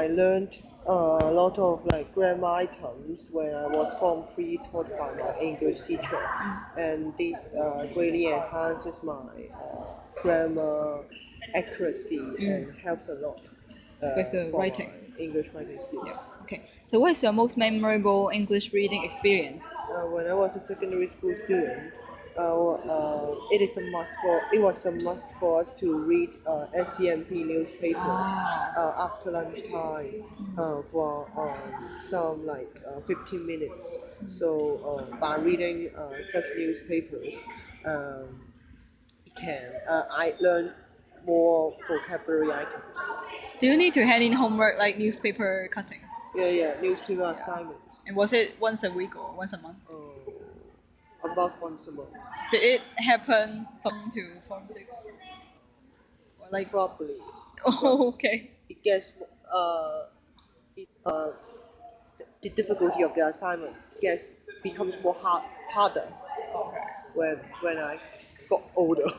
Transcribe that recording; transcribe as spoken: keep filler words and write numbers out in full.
learned uh, a lot of like grammar items when I was Form three taught by my English teacher, and this uh, greatly enhances my uh, grammar accuracy and helps a lot uh, With the for writing. my English writing skills. Okay. So what is your most memorable English reading experience? Uh, when I was a secondary school student, uh, uh, it is a must for it was a must for us to read uh, S C M P newspapers Ah. uh, after lunchtime uh, for um, some like uh, fifteen minutes. So uh, by reading uh, such newspapers, um, can uh, I learn more vocabulary items. Do you need to hand in homework like newspaper cutting? Yeah, yeah, newspaper assignments. And was it once a week or once a month? Uh, about once a month. Did it happen from to Form six? Or like Probably. oh, okay. It gets uh, it, uh, the difficulty of the assignment gets becomes more hard, harder when when I got older.